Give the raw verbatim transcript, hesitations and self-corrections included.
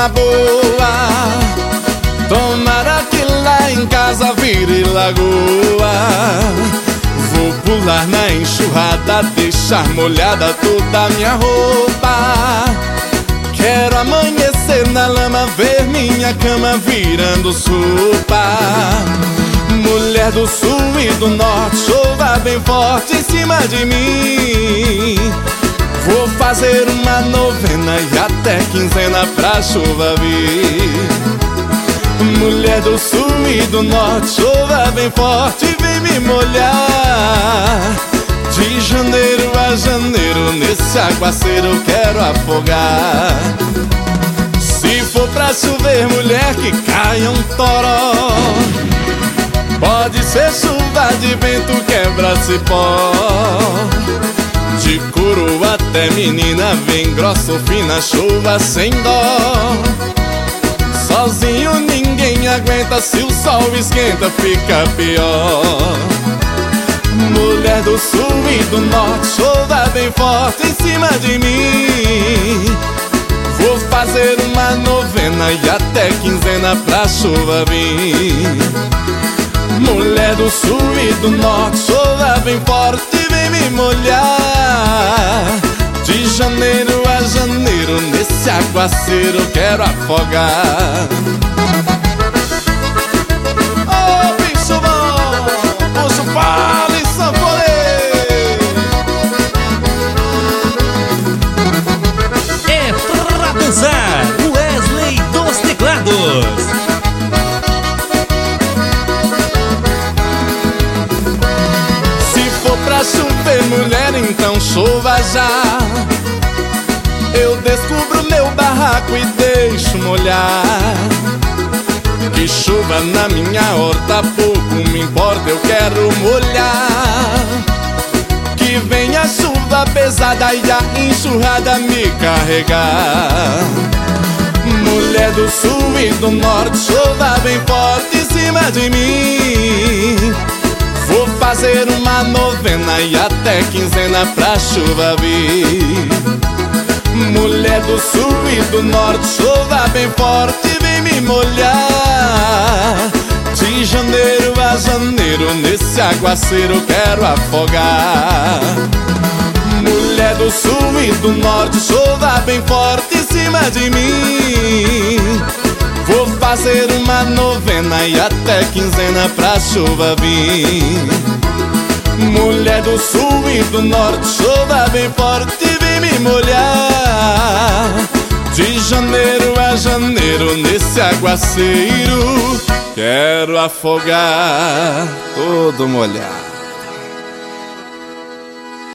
numa boa. Tomara que lá em casa vire lagoa. Vou pular na enxurrada, deixar molhada toda a minha roupa. Quero amanhecer na lama, ver minha cama virando sopa. Mulher do sul e do norte, chova bem forte em cima de mim. Vou fazer uma novena e até quinzena pra chuva vir. Mulher do sul e do norte, chova bem forte, vem me molhar. De janeiro a janeiro, nesse aguaceiro eu quero afogar. Se for pra chover, mulher, que caia um toró. Pode ser chuva de vento, quebra-cipó. De couro até menina, vem grossa ou fina, chuva sem dó. Sozinho ninguém aguenta, se o sol esquenta fica pior. Mulher do sul e do norte, chova bem forte em cima de mim. Vou fazer uma novena e até quinzena pra chuva vir. Mulher do sul e do norte, chova bem forte, vem me molhar. De janeiro a janeiro, nesse aguaceiro eu quero afogar. Ô oh, bicho bom, puxa o palo e sanfoneiro. É pra dançar, Wesley dos teclados. Pra chover, mulher, então chova já. Eu descubro meu barraco e deixo molhar. Que chova na minha horta, pouco me importa, eu quero molhar. Que venha a chuva pesada e a enxurrada me carregar. Mulher do sul e do norte, chova bem forte em cima de mim. Vou fazer uma novena e até quinzena pra chuva vir. Mulher do sul e do norte, chova bem forte, vem me molhar. De janeiro a janeiro, nesse aguaceiro eu quero afogar. Mulher do sul e do norte, chova bem forte em cima de mim. Vou fazer uma novena e até quinzena pra chuva vir. Mulher do sul e do norte, chova bem forte, vem me molhar. De janeiro a janeiro, nesse aguaceiro quero afogar todo molhado.